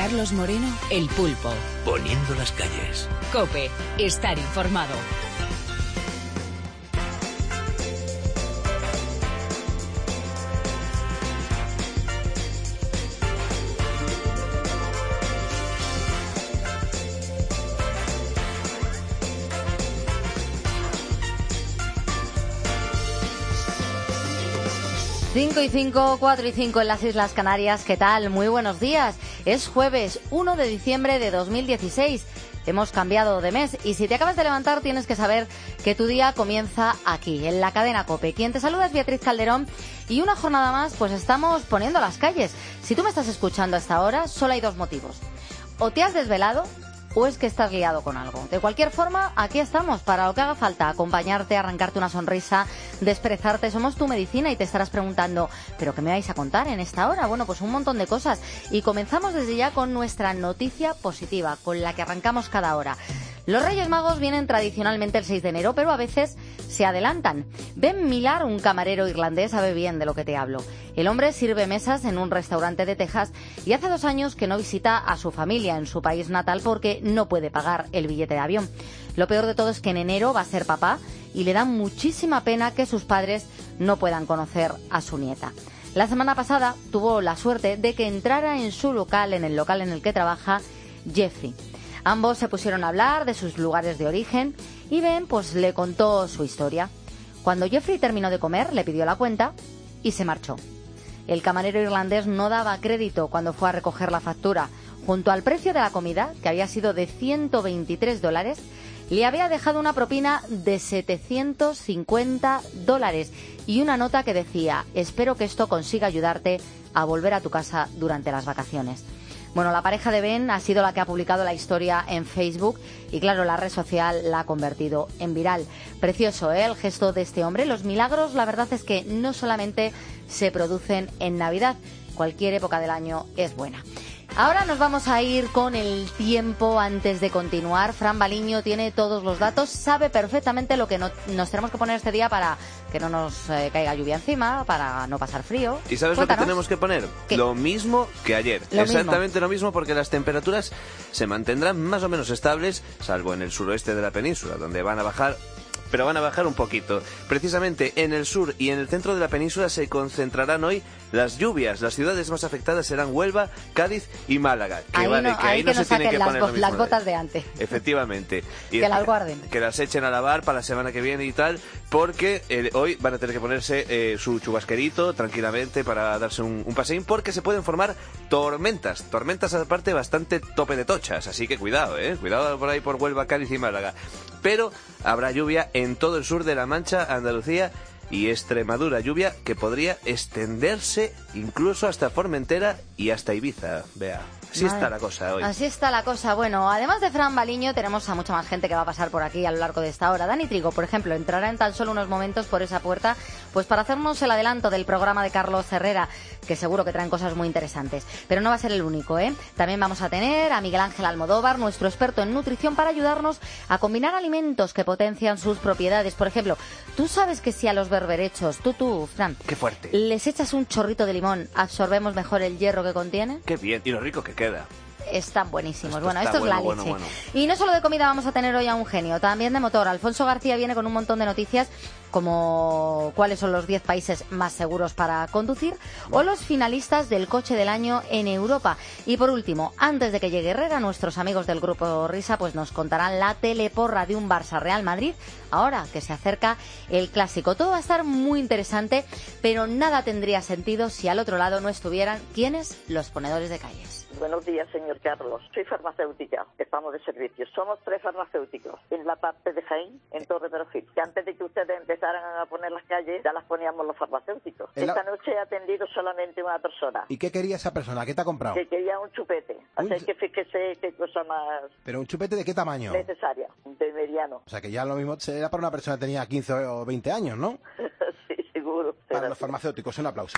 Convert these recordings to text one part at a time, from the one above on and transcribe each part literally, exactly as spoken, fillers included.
Carlos Moreno, El Pulpo. Poniendo las calles. COPE. Estar informado. cinco y cinco, cuatro y cinco en las Islas Canarias. ¿Qué tal? Muy buenos días. Es jueves uno de diciembre de dos mil dieciséis. Hemos cambiado de mes y si te acabas de levantar tienes que saber que tu día comienza aquí, en la cadena COPE. Quien te saluda es Beatriz Calderón y una jornada más pues estamos poniendo las calles. Si tú me estás escuchando hasta ahora, solo hay dos motivos. O te has desvelado o es que estás liado con algo. De cualquier forma, aquí estamos para lo que haga falta, acompañarte, arrancarte una sonrisa, desperezarte. Somos tu medicina y te estarás preguntando, ¿pero qué me vais a contar en esta hora? Bueno, pues un montón de cosas. Y comenzamos desde ya con nuestra noticia positiva, con la que arrancamos cada hora. Los Reyes Magos vienen tradicionalmente el seis de enero, pero a veces se adelantan. Ben Millar, un camarero irlandés, sabe bien de lo que te hablo. El hombre sirve mesas en un restaurante de Texas y hace dos años que no visita a su familia en su país natal porque no puede pagar el billete de avión. Lo peor de todo es que en enero va a ser papá y le da muchísima pena que sus padres no puedan conocer a su nieta. La semana pasada tuvo la suerte de que entrara en su local, en el local en el que trabaja, Jeffrey. Ambos se pusieron a hablar de sus lugares de origen y Ben pues le contó su historia. Cuando Jeffrey terminó de comer, le pidió la cuenta y se marchó. El camarero irlandés no daba crédito cuando fue a recoger la factura. Junto al precio de la comida, que había sido de ciento veintitrés dólares, le había dejado una propina de setecientos cincuenta dólares y una nota que decía: espero que esto consiga ayudarte a volver a tu casa durante las vacaciones. Bueno, la pareja de Ben ha sido la que ha publicado la historia en Facebook y, claro, la red social la ha convertido en viral. Precioso, ¿eh?, el gesto de este hombre. Los milagros, la verdad es que no solamente se producen en Navidad. Cualquier época del año es buena. Ahora nos vamos a ir con el tiempo antes de continuar. Fran Baliño tiene todos los datos, sabe perfectamente lo que no, nos tenemos que poner este día para que no nos eh, caiga lluvia encima, para no pasar frío. ¿Y sabes Cuéntanos. Lo que tenemos que poner? ¿Qué? Lo mismo que ayer. Lo Exactamente mismo. Lo mismo, porque las temperaturas se mantendrán más o menos estables, salvo en el suroeste de la península, donde van a bajar... pero van a bajar un poquito. Precisamente en el sur y en el centro de la península se concentrarán hoy las lluvias. Las ciudades más afectadas serán Huelva, Cádiz y Málaga. Que ahí vale, no, que ahí, ahí no que se tienen que las, poner go- lo mismo las gotas de antes. Efectivamente. Y que las guarden. Que las echen a lavar para la semana que viene y tal, porque eh, hoy van a tener que ponerse eh, su chubasquerito tranquilamente para darse un, un paseín, porque se pueden formar tormentas. Tormentas aparte bastante tope de tochas, así que cuidado, eh. Cuidado por ahí por Huelva, Cádiz y Málaga. Pero habrá lluvia en todo el sur de la Mancha, Andalucía y Extremadura, lluvia que podría extenderse incluso hasta Formentera y hasta Ibiza. Vea, así Madre. está la cosa hoy. Así está la cosa. Bueno, además de Fran Baliño, tenemos a mucha más gente que va a pasar por aquí a lo largo de esta hora. Dani Trigo, por ejemplo, entrará en tan solo unos momentos por esa puerta, pues para hacernos el adelanto del programa de Carlos Herrera, que seguro que traen cosas muy interesantes. Pero no va a ser el único, ¿eh? También vamos a tener a Miguel Ángel Almodóvar, nuestro experto en nutrición, para ayudarnos a combinar alimentos que potencian sus propiedades. Por ejemplo, ¿tú sabes que si a los berberechos, tú, tú, Fran, qué fuerte, les echas un chorrito de limón, absorbemos mejor el hierro que contiene? Qué bien, y lo rico que queda. Están buenísimos. Esto bueno, esto es bueno, la leche. Bueno, bueno. Y no solo de comida vamos a tener hoy a un genio, también de motor. Alfonso García viene con un montón de noticias, como cuáles son los diez países más seguros para conducir o los finalistas del coche del año en Europa. Y por último, antes de que llegue Herrera, nuestros amigos del Grupo Risa pues nos contarán la teleporra de un Barça Real Madrid, ahora que se acerca el clásico. Todo va a estar muy interesante, pero nada tendría sentido si al otro lado no estuvieran, ¿quiénes? Los ponedores de calles. Buenos días, señor Carlos. Soy farmacéutica. Estamos de servicio. Somos tres farmacéuticos en la parte de Jaén, en Torre Perojil. Que antes de que ustedes empezaran a poner las calles, ya las poníamos los farmacéuticos. La... Esta noche he atendido solamente una persona. ¿Y qué quería esa persona? ¿Qué te ha comprado? Que quería un chupete. Un Así ch... que fíjese qué cosa más... ¿Pero un chupete de qué tamaño? Necesaria, de mediano. O sea, que ya lo mismo era para una persona que tenía quince o veinte años, ¿no? Sí, seguro. Para Gracias. los farmacéuticos, un aplauso.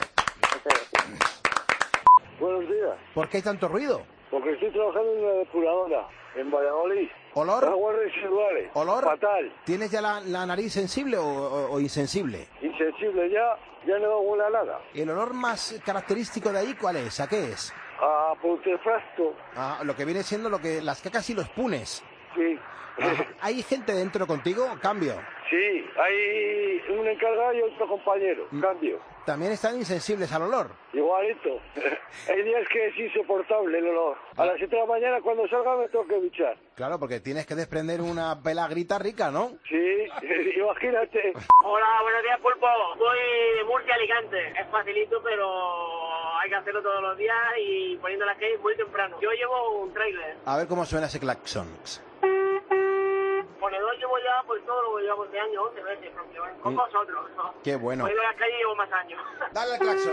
Buenos días. ¿Por qué hay tanto ruido? Porque estoy trabajando en una depuradora en Valladolid. ¿Olor? Aguas residuales. ¿Olor? Fatal. ¿Tienes ya la, la nariz sensible o, o, o insensible? Insensible ya, ya no huele a nada. ¿El olor más característico de ahí cuál es? ¿A qué es? a Pontefrasto. Ah, lo que viene siendo lo que las cacas y los punes. Sí. Ajá. ¿Hay gente dentro contigo? Cambio. Sí, hay un encargado y otro compañero. Cambio. También están insensibles al olor. Igualito. Hay días que es insoportable el olor. A las siete de la mañana cuando salga me tengo que duchar. Claro, porque tienes que desprender una pelagrita rica, ¿no? Sí, imagínate. Hola, buenos días, Pulpo. Soy de Murcia, Alicante. Es facilito, pero hay que hacerlo todos los días y poniendo las calles muy temprano. Yo llevo un tráiler. A ver cómo suena ese claxon. Ponedor llevo ya, pues todo lo que llevamos de años, once veces, con Mm. vosotros, ¿no? Qué bueno. Poniendo las calles llevo más años. Dale al claxon.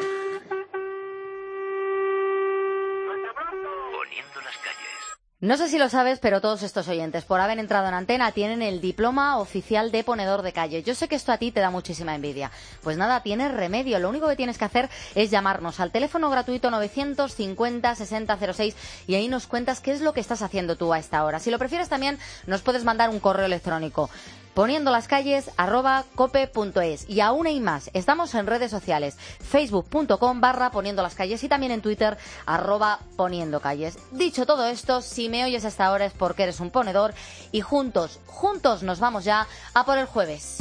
¡Hasta pronto! Poniendo las calles. No sé si lo sabes, pero todos estos oyentes, por haber entrado en antena, tienen el diploma oficial de ponedor de calle. Yo sé que esto a ti te da muchísima envidia. Pues nada, tienes remedio. Lo único que tienes que hacer es llamarnos al teléfono gratuito novecientos cincuenta sesenta cero seis y ahí nos cuentas qué es lo que estás haciendo tú a esta hora. Si lo prefieres también, nos puedes mandar un correo electrónico. Poniendo las calles arroba cope punto es. Y aún hay más. Estamos en redes sociales. Facebook.com barra poniendo las calles y también en Twitter arroba poniendo calles. Dicho todo esto, si me oyes hasta ahora es porque eres un ponedor y juntos, juntos nos vamos ya a por el jueves.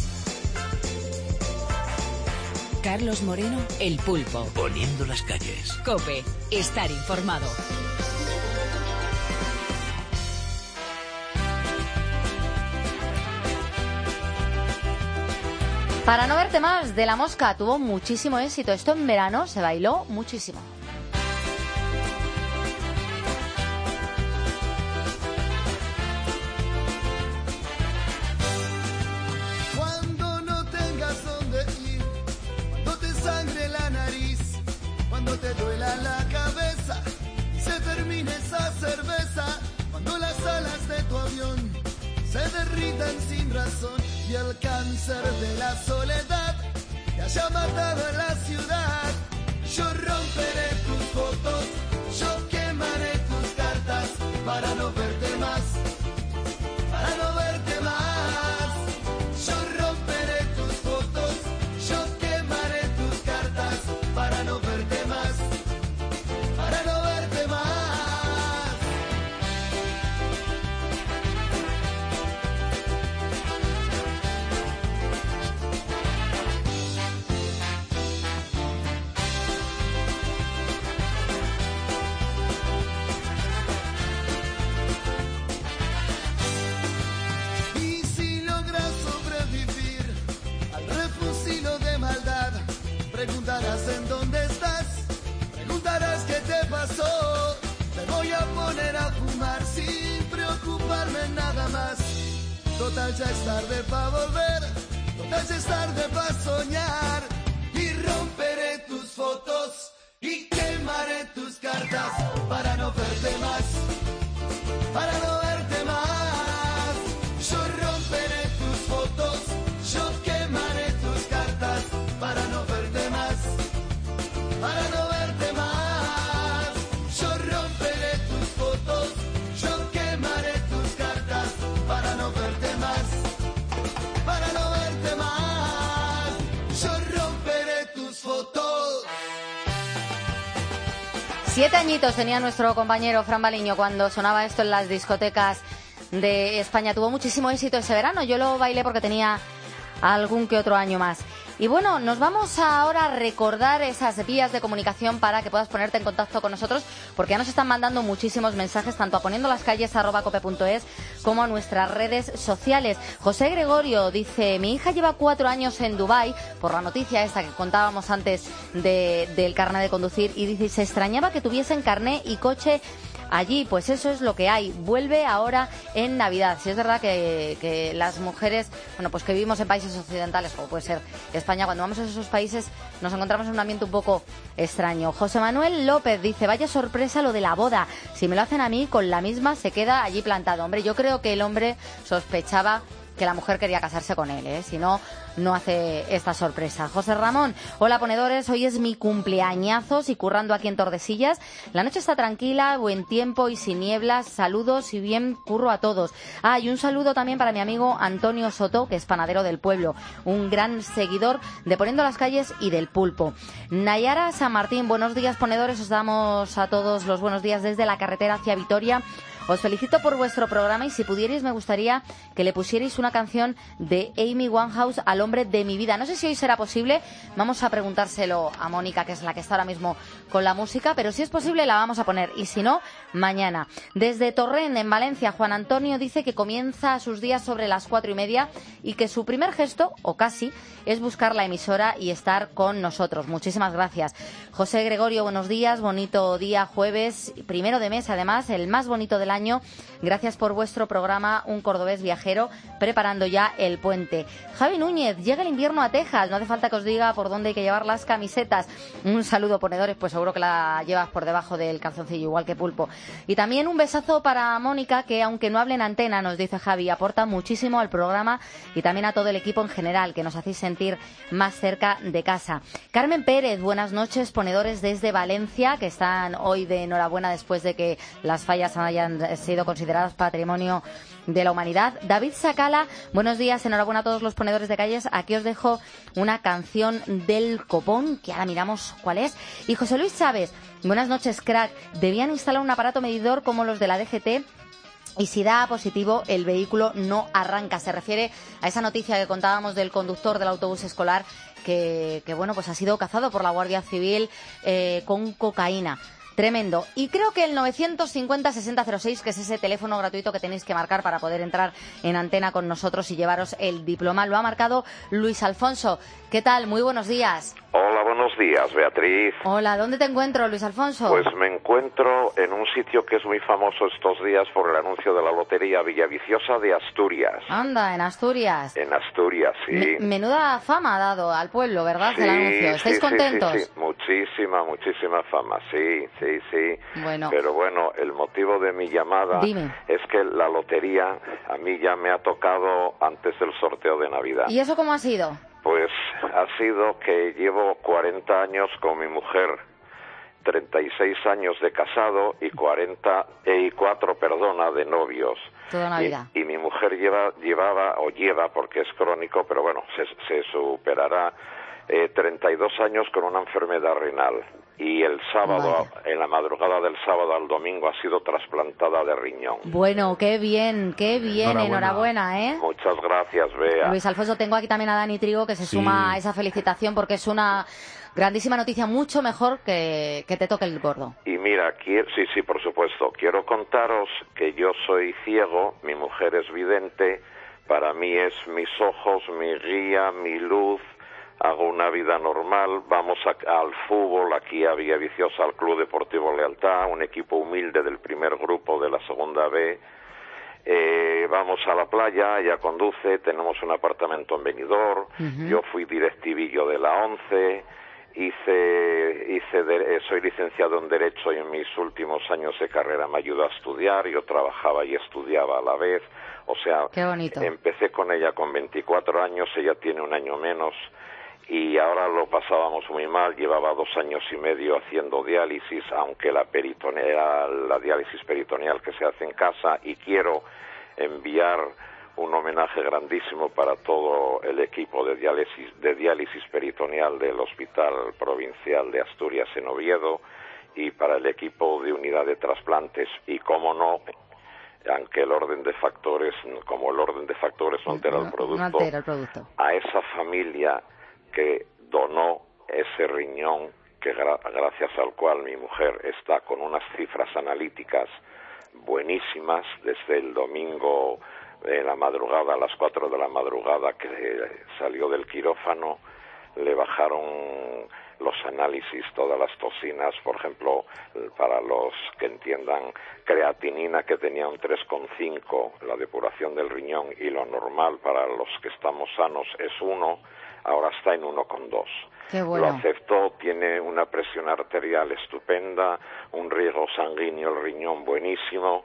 Carlos Moreno, El Pulpo. Poniendo las calles. COPE. Estar informado. Para no verte más, De la Mosca tuvo muchísimo éxito. Esto en verano se bailó muchísimo. Cuando no tengas dónde ir, cuando te sangre la nariz, cuando te duela la cabeza, se termine esa cerveza, cuando las alas de tu avión se derritan sin razón y el cáncer de la soledad te haya matado en la ciudad. Yo romperé tus fotos, yo quemaré tus cartas para no verte más, para no verte más. Yo romperé tus fotos, yo quemaré tus cartas para no verte más, para no verte más. Y si logras sobrevivir al refusilo de maldad, preguntarás en dónde estás, preguntarás qué te pasó. Te voy a poner a fumar sin preocuparme nada más. Total ya es tarde pa' volver, total ya es tarde pa' soñar. Y romperé tus fotos y quemaré tus cartas para no verte más, para no verte más. Yo romperé tus fotos, yo quemaré tus cartas para no verte más, para no verte más. Yo romperé tus fotos, yo quemaré tus cartas para no verte más, para no verte más. Yo romperé tus fotos. Siete añitos tenía nuestro compañero Fran Baliño cuando sonaba esto en las discotecas de España. Tuvo muchísimo éxito ese verano. Yo lo bailé porque tenía algún que otro año más. Y bueno, nos vamos ahora a recordar esas vías de comunicación para que puedas ponerte en contacto con nosotros, porque ya nos están mandando muchísimos mensajes, tanto a poniendo las calles arroba cope punto es como a nuestras redes sociales. José Gregorio dice: mi hija lleva cuatro años en Dubái, por la noticia esta que contábamos antes de, del carné de conducir, y dice, se extrañaba que tuviesen carné y coche allí. Pues eso es lo que hay. Vuelve ahora en Navidad. Si es verdad que, que las mujeres, bueno, pues que vivimos en países occidentales, como puede ser España, cuando vamos a esos países nos encontramos en un ambiente un poco extraño. José Manuel López dice, vaya sorpresa lo de la boda. Si me lo hacen a mí, con la misma se queda allí plantado. Hombre, yo creo que el hombre sospechaba que la mujer quería casarse con él, ¿eh? Si no, no hace esta sorpresa. José Ramón, hola ponedores, hoy es mi cumpleañazos y currando aquí en Tordesillas. La noche está tranquila, buen tiempo y sin nieblas. Saludos y bien curro a todos. Ah, y un saludo también para mi amigo Antonio Soto, que es panadero del pueblo, un gran seguidor de Poniendo las Calles y del Pulpo. Nayara San Martín, buenos días ponedores, os damos a todos los buenos días desde la carretera hacia Vitoria. Os felicito por vuestro programa y si pudierais me gustaría que le pusierais una canción de Amy Winehouse al hombre de mi vida. No sé si hoy será posible, vamos a preguntárselo a Mónica, que es la que está ahora mismo con la música, pero si es posible la vamos a poner y si no, mañana. Desde Torrent, en Valencia, Juan Antonio dice que comienza sus días sobre las cuatro y media y que su primer gesto, o casi, es buscar la emisora y estar con nosotros. Muchísimas gracias. José Gregorio, buenos días, bonito día jueves, primero de mes además, el más bonito del año. Gracias por vuestro programa, un cordobés viajero, preparando ya el puente. Javi Núñez, llega el invierno a Texas, no hace falta que os diga por dónde hay que llevar las camisetas. Un saludo, ponedores, pues seguro que la llevas por debajo del calzoncillo, igual que Pulpo. Y también un besazo para Mónica, que aunque no hable en antena, nos dice Javi, aporta muchísimo al programa y también a todo el equipo en general, que nos hacéis sentir más cerca de casa. Carmen Pérez, buenas noches, ponedores desde Valencia, que están hoy de enhorabuena después de que las fallas hayan sido consideradas patrimonio de la humanidad. David Sacala, buenos días, enhorabuena a todos los ponedores de calles. Aquí os dejo una canción del Copón, que ahora miramos cuál es. Y José Luis Chávez, buenas noches, crack. Debían instalar un aparato medidor como los de la D G T y si da positivo el vehículo no arranca. Se refiere a esa noticia que contábamos del conductor del autobús escolar que, que bueno, pues ha sido cazado por la Guardia Civil eh, con cocaína. Tremendo. Y creo que el novecientos cincuenta sesenta cero seis, que es ese teléfono gratuito que tenéis que marcar para poder entrar en antena con nosotros y llevaros el diploma, lo ha marcado Luis Alfonso. ¿Qué tal? Muy buenos días. Hola, buenos días, Beatriz. Hola, ¿dónde te encuentro, Luis Alfonso? Pues me encuentro en un sitio que es muy famoso estos días por el anuncio de la lotería, Villaviciosa de Asturias. Anda, en Asturias. En Asturias, sí. Me- menuda fama ha dado al pueblo, ¿verdad? Sí, El anuncio. ¿Estáis sí, contentos? Sí, sí, sí. Muchísima, muchísima fama, sí, sí, sí. Bueno. Pero bueno, el motivo de mi llamada Dime. es que la lotería a mí ya me ha tocado antes del sorteo de Navidad. ¿Y eso cómo ha sido? Pues ha sido que llevo cuarenta años con mi mujer, treinta y seis años de casado y cuarenta y cuatro, perdona, de novios. Toda Navidad. Y, y mi mujer lleva, llevaba, o lleva, porque es crónico, pero bueno, se, se superará, eh, treinta y dos años con una enfermedad renal. Y el sábado, Vaya. en la madrugada del sábado al domingo, ha sido trasplantada de riñón. Bueno, qué bien, qué bien. Enhorabuena. Enhorabuena, ¿eh? Muchas gracias, Bea. Luis Alfonso, tengo aquí también a Dani Trigo, que se Sí. suma a esa felicitación porque es una grandísima noticia, mucho mejor que, que te toque el gordo. Y mira, quiero, sí, sí, por supuesto. Quiero contaros que yo soy ciego, mi mujer es vidente, para mí es mis ojos, mi guía, mi luz. Hago una vida normal, vamos a, al fútbol, aquí a Villaviciosa, al Club Deportivo Lealtad, un equipo humilde del primer grupo de la segunda B. Eh, vamos a la playa, ella conduce, tenemos un apartamento en Benidorm, Ujú. yo fui directivillo de la ONCE, hice, hice de- eh, soy licenciado en Derecho y en mis últimos años de carrera me ayudó a estudiar, yo trabajaba y estudiaba a la vez, o sea, Qué bonito. empecé con ella con veinticuatro años, ella tiene un año menos, y ahora lo pasábamos muy mal, llevaba dos años y medio haciendo diálisis, aunque la peritoneal, la diálisis peritoneal que se hace en casa, y quiero enviar un homenaje grandísimo para todo el equipo de diálisis, de diálisis peritoneal del Hospital Provincial de Asturias en Oviedo, y para el equipo de unidad de trasplantes, y cómo no, aunque el orden de factores, como el orden de factores no altera el No producto, altera el producto. a esa familia que donó ese riñón, que gra- gracias al cual mi mujer está con unas cifras analíticas buenísimas desde el domingo de la madrugada, a las cuatro de la madrugada que salió del quirófano, le bajaron los análisis, todas las toxinas, por ejemplo, para los que entiendan, creatinina que tenía un tres coma cinco, la depuración del riñón, y lo normal para los que estamos sanos es uno, ahora está en uno coma dos. Qué bueno. Lo aceptó, tiene una presión arterial estupenda, un riego sanguíneo, el riñón buenísimo,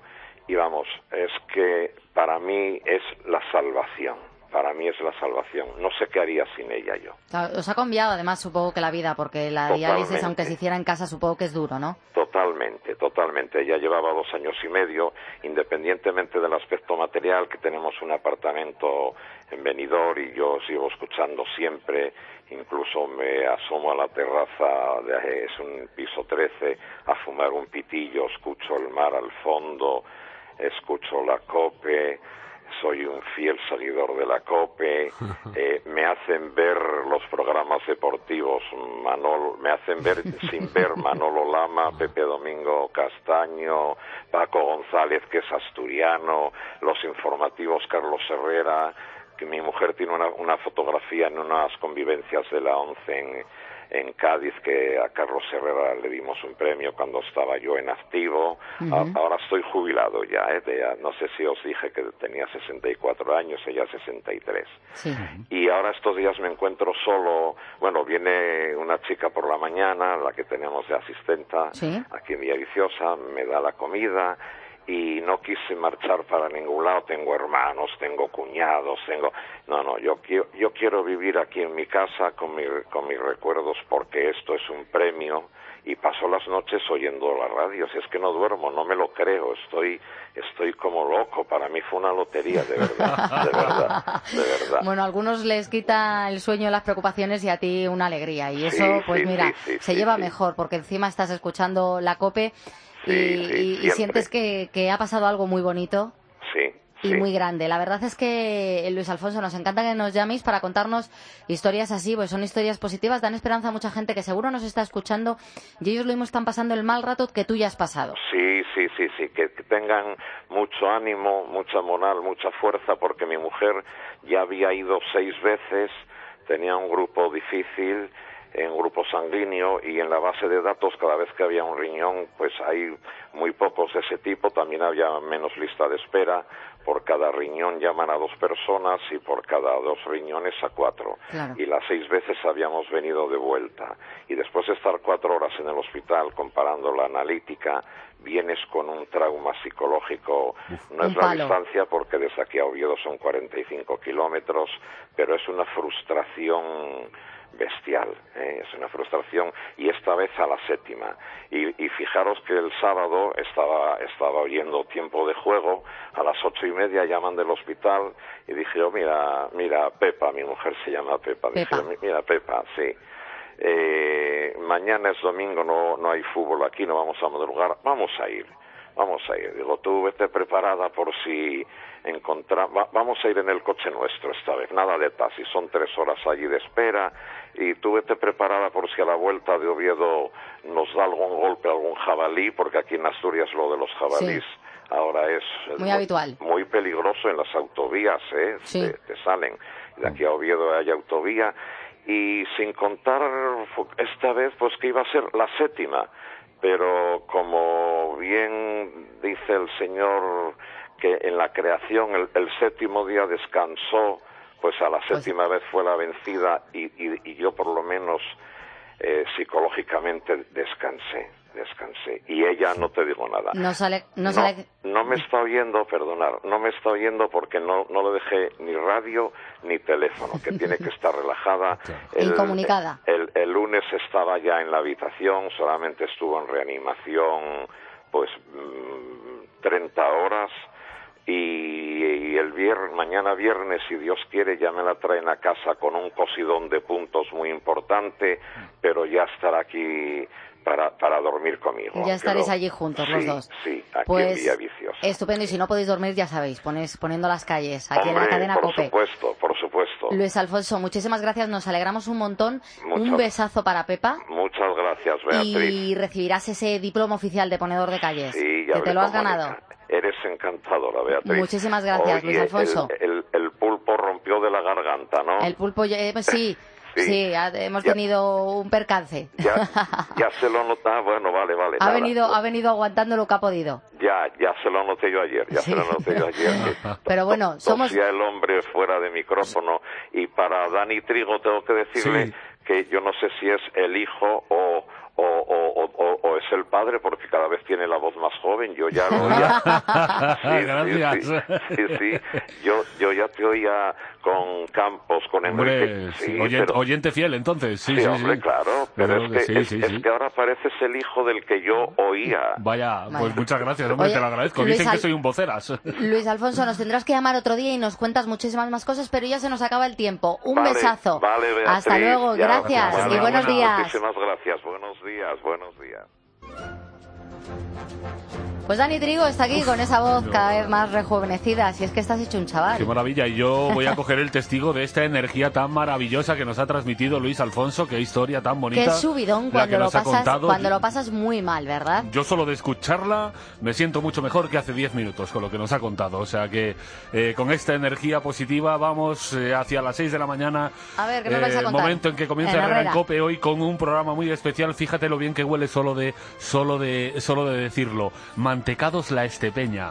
y vamos, es que para mí es la salvación. Para mí es la salvación. No sé qué haría sin ella yo. Os ha cambiado además supongo que la vida, porque la Totalmente. diálisis, aunque se hiciera en casa, supongo que es duro, ¿no? Totalmente, totalmente. Ella llevaba dos años y medio, independientemente del aspecto material, que tenemos un apartamento en Benidorm y yo sigo escuchando siempre, incluso me asomo a la terraza, de, es un piso trece, a fumar un pitillo, escucho el mar al fondo, escucho la COPE, soy un fiel seguidor de la COPE, eh, me hacen ver los programas deportivos, Manolo, me hacen ver sin ver Manolo Lama, Pepe Domingo Castaño, Paco González, que es asturiano, los informativos Carlos Herrera, que mi mujer tiene una, una fotografía en unas convivencias de la ONCE en, en Cádiz, que a Carlos Herrera le dimos un premio cuando estaba yo en activo. Uh-huh. a, ahora estoy jubilado ya, ¿eh? De, no sé si os dije que tenía sesenta y cuatro años, ella sesenta y tres. Sí. Y ahora estos días me encuentro solo, bueno, viene una chica por la mañana, la que tenemos de asistenta, ¿sí?, aquí en Villaviciosa, me da la comida, y no quise marchar para ningún lado. Tengo hermanos, tengo cuñados, tengo... No, no, yo quiero, yo quiero vivir aquí en mi casa con, mi, con mis recuerdos, porque esto es un premio, y paso las noches oyendo la radio. Si es que no duermo, no me lo creo, estoy estoy como loco. Para mí fue una lotería, de verdad, de verdad, de verdad. Bueno, a algunos les quita el sueño, las preocupaciones, y a ti una alegría, y eso, sí, pues sí, mira, sí, sí, se sí, lleva sí. mejor, porque encima estás escuchando la COPE. Sí, y, sí, y, y sientes que, que ha pasado algo muy bonito. Sí. Y sí. muy grande. La verdad es que, Luis Alfonso, nos encanta que nos llaméis para contarnos historias así, pues son historias positivas, dan esperanza a mucha gente que seguro nos está escuchando y ellos lo mismo están pasando el mal rato que tú ya has pasado. Sí, sí, sí, sí, que, que tengan mucho ánimo, mucha moral, mucha fuerza, porque mi mujer ya había ido seis veces, tenía un grupo difícil, en grupo sanguíneo, y en la base de datos cada vez que había un riñón, pues hay muy pocos de ese tipo, también había menos lista de espera, por cada riñón llaman a dos personas y por cada dos riñones a cuatro. Claro. Y las seis veces habíamos venido de vuelta. Y después de estar cuatro horas en el hospital comparando la analítica, vienes con un trauma psicológico. Uf, no es la palo. Distancia, porque desde aquí a Oviedo son cuarenta y cinco kilómetros, pero es una frustración bestial, ¿eh? Es una frustración, y esta vez a la séptima. Y, y fijaros que el sábado estaba estaba oyendo Tiempo de Juego, a las ocho y media llaman del hospital y dije, oh, mira, mira, Pepa, mi mujer se llama Pepa, Pepa. Dije, mira, Pepa, sí, eh, mañana es domingo, no, no hay fútbol aquí, no vamos a madrugar, vamos a ir. Vamos a ir, digo, tú vete preparada por si encontramos, Va, vamos a ir en el coche nuestro esta vez, nada de taxi, son tres horas allí de espera, y tú vete preparada por si a la vuelta de Oviedo nos da algún golpe, algún jabalí, porque aquí en Asturias lo de los jabalís sí. ahora es muy, muy habitual, muy peligroso en las autovías, ¿eh? Sí. Te, te salen, de aquí a Oviedo hay autovía, y sin contar esta vez pues que iba a ser la séptima. Pero como bien dice el Señor, que en la creación el, el séptimo día descansó, pues a la séptima pues... vez fue la vencida, y, y, y yo por lo menos eh, psicológicamente descansé, descansé. Y ella, no te digo nada. No sale, no sale... No, no me está oyendo, perdonar, no me está oyendo porque no, no le dejé ni radio ni teléfono, que tiene que estar relajada. El, Incomunicada. El, el lunes estaba ya en la habitación, solamente estuvo en reanimación pues treinta horas, y, y el viernes, mañana viernes, si Dios quiere, ya me la traen a casa con un cosidón de puntos muy importante, pero ya estará aquí para, para dormir conmigo. Ya estaréis lo... allí juntos, sí, los dos. Sí, aquí pues, en Villaviciosa. Estupendo, y si no podéis dormir, ya sabéis, ponéis, poniendo las calles, aquí Hombre, en la cadena por COPE. Por supuesto, por supuesto. Luis Alfonso, muchísimas gracias, nos alegramos un montón. Muchas, un besazo para Pepa. Muchas gracias, Beatriz. Y recibirás ese diploma oficial de ponedor de calles, sí, ya que te lo has ganado. Eres. Eres encantadora, Beatriz. Muchísimas gracias, Oye, Luis Alfonso. El, el, el pulpo rompió de la garganta, ¿no? El pulpo, eh, sí, sí, sí, hemos ya, tenido un percance. Ya, ya se lo nota, bueno, vale, vale. Ha nada. venido, ha venido aguantando lo que ha podido. Ya, ya se lo noté yo ayer, ya sí. se lo noté yo ayer. Pero bueno, somos... Tosía el hombre fuera de micrófono, y para Dani Trigo tengo que decirle sí. que yo no sé si es el hijo o... O, o, o, o es el padre porque cada vez tiene la voz más joven, yo ya lo oía. Sí, Gracias. Sí, sí, sí, sí. Yo, yo ya te oía con Campos, con Enrique. Hombre, Sí, oyente, pero... oyente fiel, entonces. Sí, Sí, sí, hombre, sí. claro, pero, Pero es, que, sí, es, sí, es sí. que ahora pareces el hijo del que yo oía. Vaya, Vaya. pues muchas gracias, hombre, Oye, te lo agradezco. Luis Dicen Al- que soy un voceras. Luis Alfonso, nos tendrás que llamar otro día y nos cuentas muchísimas más cosas, pero ya se nos acaba el tiempo. Un Vale, besazo. Vale, Beatriz, Hasta luego, ya, gracias bueno, y buenos bueno, días. Muchísimas gracias, buenos días, buenos días. Pues Dani Trigo está aquí con esa voz no. cada vez más rejuvenecida, si es que estás hecho un chaval. Qué maravilla, y yo voy a coger el testigo de esta energía tan maravillosa que nos ha transmitido Luis Alfonso, qué historia tan bonita. Qué subidón la cuando que lo nos ha pasas, contado. cuando lo pasas muy mal, ¿verdad? Yo solo de escucharla me siento mucho mejor que hace diez minutos con lo que nos ha contado. O sea que eh, con esta energía positiva vamos eh, hacia las seis de la mañana. A ver, ¿qué nos vais a el contar? momento en que comienza En Herrera en Herrera. Cope hoy con un programa muy especial. Fíjate lo bien que huele solo de solo de solo de decirlo. Mantecados La Estepeña.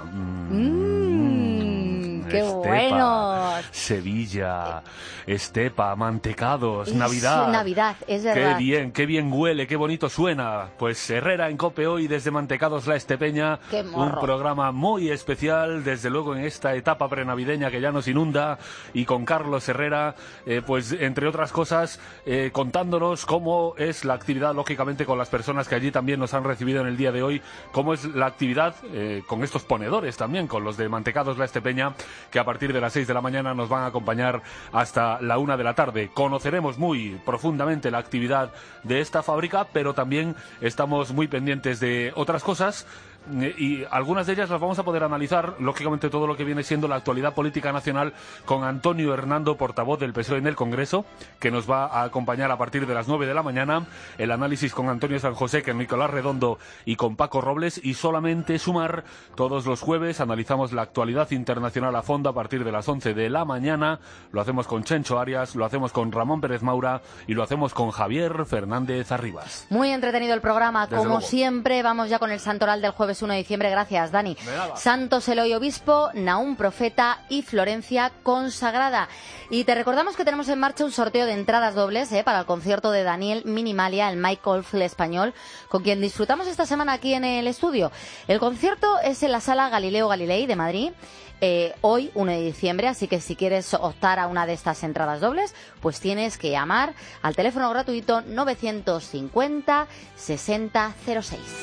Mm, ¡Qué Estepa, buenos! Sevilla, Estepa, mantecados, Es Navidad. Navidad, es Qué verdad. bien, qué bien huele, qué bonito suena. Pues Herrera en Cope hoy desde Mantecados La Estepeña. Qué Un morro. programa muy especial, desde luego en esta etapa prenavideña que ya nos inunda. Y con Carlos Herrera, eh, pues entre otras cosas, eh, contándonos cómo es la actividad, lógicamente con las personas que allí también nos han recibido en el día de hoy, cómo es la actividad eh, con estos ponedores también, con los de Mantecados La Estepeña, que a partir de las seis de la mañana nos van a acompañar hasta la una de la tarde. Conoceremos muy profundamente la actividad de esta fábrica, pero también estamos muy pendientes de otras cosas. Y algunas de ellas las vamos a poder analizar, lógicamente todo lo que viene siendo la actualidad política nacional, con Antonio Hernando, portavoz del P S O E en el Congreso, que nos va a acompañar a partir de las nueve de la mañana, el análisis con Antonio San José, con Nicolás Redondo y con Paco Robles, y solamente sumar, todos los jueves analizamos la actualidad internacional a fondo a partir de las once de la mañana. Lo hacemos con Chencho Arias, lo hacemos con Ramón Pérez Maura y lo hacemos con Javier Fernández Arribas. Muy entretenido el programa, Desde como luego. siempre. Vamos ya con el santoral del jueves uno de diciembre. Gracias, Dani. De nada. Santos Eloy Obispo, Nahum Profeta y Florencia Consagrada. Y te recordamos que tenemos en marcha un sorteo de entradas dobles eh, para el concierto de Daniel Minimalia, el Mike Oldfield español, con quien disfrutamos esta semana aquí en el estudio. El concierto es en la Sala Galileo Galilei de Madrid. Eh, hoy, uno de diciembre, así que si quieres optar a una de estas entradas dobles, pues tienes que llamar al teléfono gratuito novecientos cincuenta sesenta cero seis.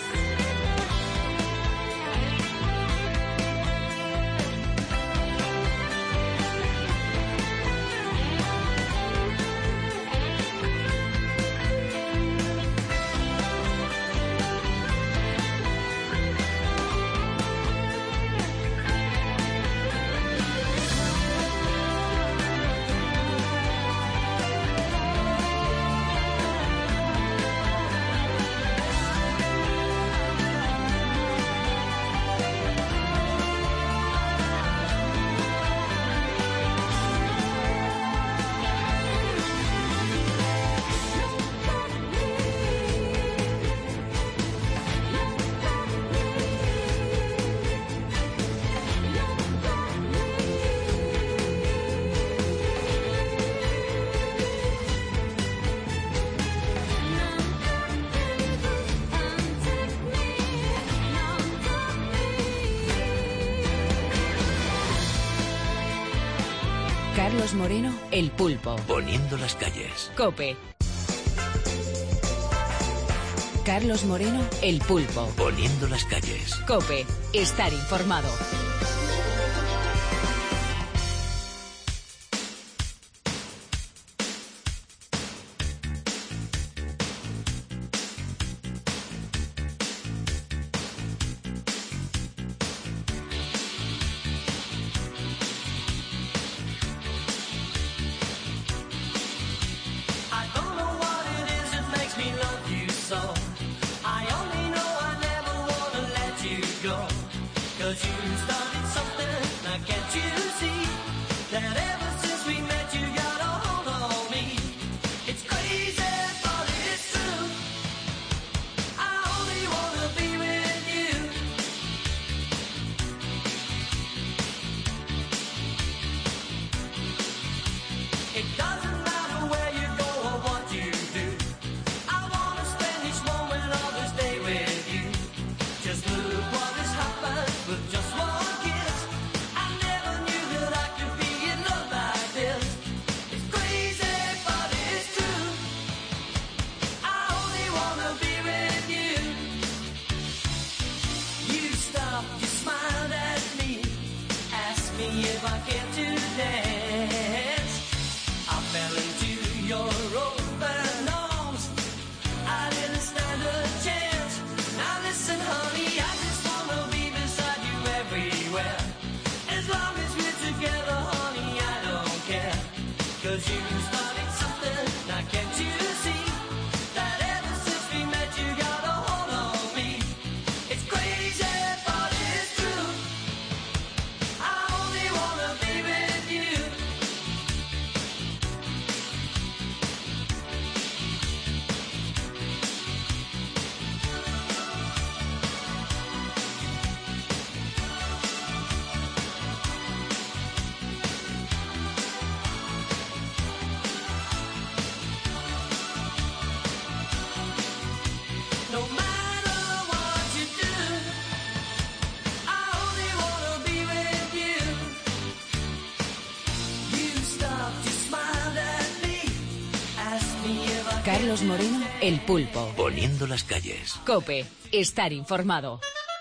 Carlos Moreno, El Pulpo. Poniendo las calles. Cope. Carlos Moreno, El Pulpo. Poniendo las calles. Cope. Estar informado. Carlos Moreno, El Pulpo. Poniendo las calles. COPE. Estar informado.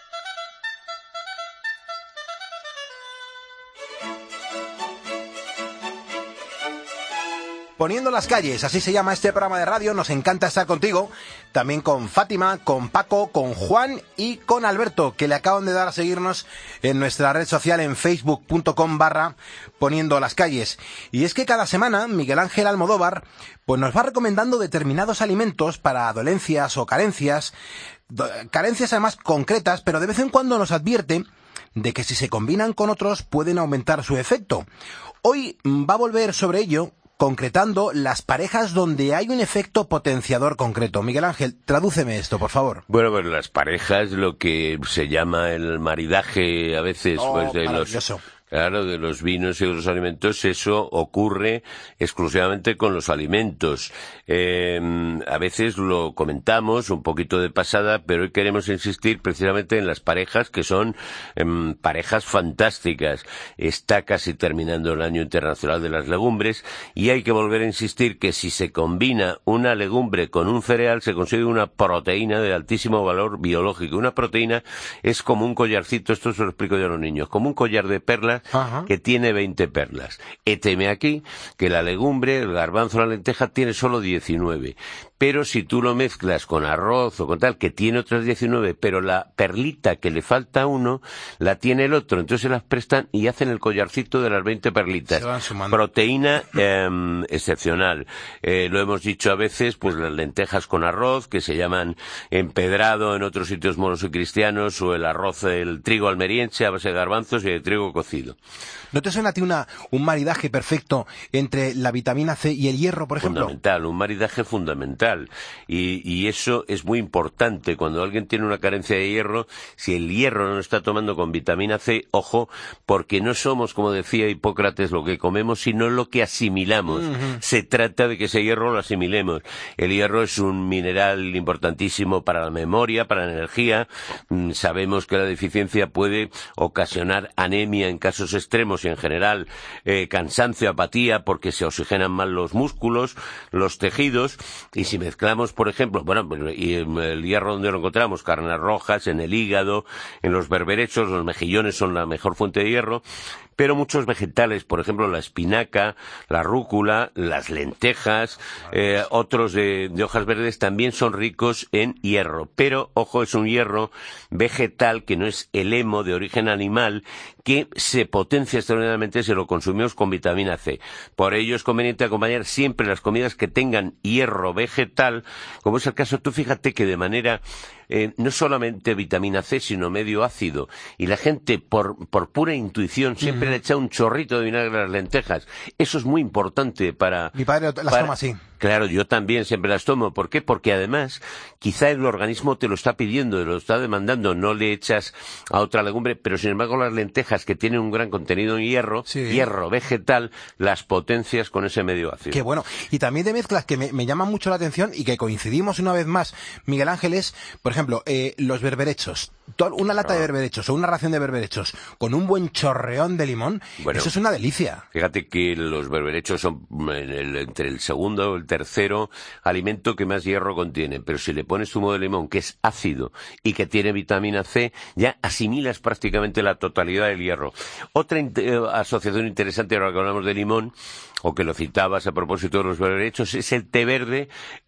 Poniendo las calles, así se llama este programa de radio. Nos encanta estar contigo, también con Fátima, con Paco, con Juan y con Alberto, que le acaban de dar a seguirnos en nuestra red social en facebook punto com barra Poniendo las calles. Y es que cada semana Miguel Ángel Almodóvar pues nos va recomendando determinados alimentos para dolencias o carencias, do- carencias además concretas, pero de vez en cuando nos advierte de que si se combinan con otros pueden aumentar su efecto. Hoy va a volver sobre ello, concretando las parejas donde hay un efecto potenciador concreto. Miguel Ángel, tradúceme esto, por favor. Bueno, pues las parejas, lo que se llama el maridaje a veces, Oh, pues de los... maravilloso. Claro, de los vinos y de los alimentos, eso ocurre exclusivamente con los alimentos. Eh, a veces lo comentamos un poquito de pasada, pero hoy queremos insistir precisamente en las parejas que son eh, parejas fantásticas. Está casi terminando el Año Internacional de las Legumbres y hay que volver a insistir que si se combina una legumbre con un cereal se consigue una proteína de altísimo valor biológico. Una proteína es como un collarcito, esto se lo explico yo a los niños, como un collar de perlas. Ajá. Que tiene veinte perlas. Héteme aquí que la legumbre, el garbanzo, la lenteja, tiene solo diecinueve. Pero si tú lo mezclas con arroz o con tal, que tiene otras diecinueve, pero la perlita que le falta a uno, la tiene el otro. Entonces se las prestan y hacen el collarcito de las veinte perlitas. Se van sumando. Proteína eh, excepcional. Eh, lo hemos dicho a veces, pues las lentejas con arroz, que se llaman empedrado en otros sitios moros y cristianos, o el arroz, el trigo almeriense a base de garbanzos y de trigo cocido. ¿No te suena a ti una, un maridaje perfecto entre la vitamina C y el hierro, por ejemplo? Fundamental, un maridaje fundamental. Y, y eso es muy importante. Cuando alguien tiene una carencia de hierro, si el hierro no lo está tomando con vitamina C, ojo, porque no somos, como decía Hipócrates, lo que comemos, sino lo que asimilamos. Uh-huh. Se trata de que ese hierro lo asimilemos. El hierro es un mineral importantísimo para la memoria, para la energía. Mm, sabemos que la deficiencia puede ocasionar anemia en casos extremos y en general eh, cansancio, apatía, porque se oxigenan mal los músculos, los tejidos, y si mezclamos, por ejemplo, bueno, y el hierro donde lo encontramos, carnes rojas, en el hígado, en los berberechos, los mejillones son la mejor fuente de hierro, pero muchos vegetales, por ejemplo, la espinaca, la rúcula, las lentejas, eh, otros de, de hojas verdes también son ricos en hierro. Pero, ojo, es un hierro vegetal que no es el hemo de origen animal, que se potencia extraordinariamente si lo consumimos con vitamina C. Por ello es conveniente acompañar siempre las comidas que tengan hierro vegetal, como es el caso, tú fíjate que de manera eh, no solamente vitamina C, sino medio ácido. Y la gente, por, por pura intuición, siempre uh-huh. le echa un chorrito de vinagre a las lentejas. Eso es muy importante para... Mi padre las para... toma así. Claro, yo también siempre las tomo. ¿Por qué? Porque además, quizá el organismo te lo está pidiendo, te lo está demandando. No le echas a otra legumbre, pero sin embargo las lentejas, que tienen un gran contenido en hierro, sí. hierro vegetal, las potencias con ese medio ácido. Qué bueno. Y también de mezclas que me, me llaman mucho la atención y que coincidimos una vez más, Miguel Ángel, es, por ejemplo, eh, los berberechos. Una lata de berberechos o una ración de berberechos con un buen chorreón de limón, bueno, eso es una delicia. Fíjate que los berberechos son el, entre el segundo y el tercero alimento que más hierro contiene, pero si le pones zumo de limón, que es ácido y que tiene vitamina C, ya asimilas prácticamente la totalidad del hierro. Otra eh, asociación interesante, ahora que hablamos de limón, o que lo citabas a propósito de los berberechos, es el té verde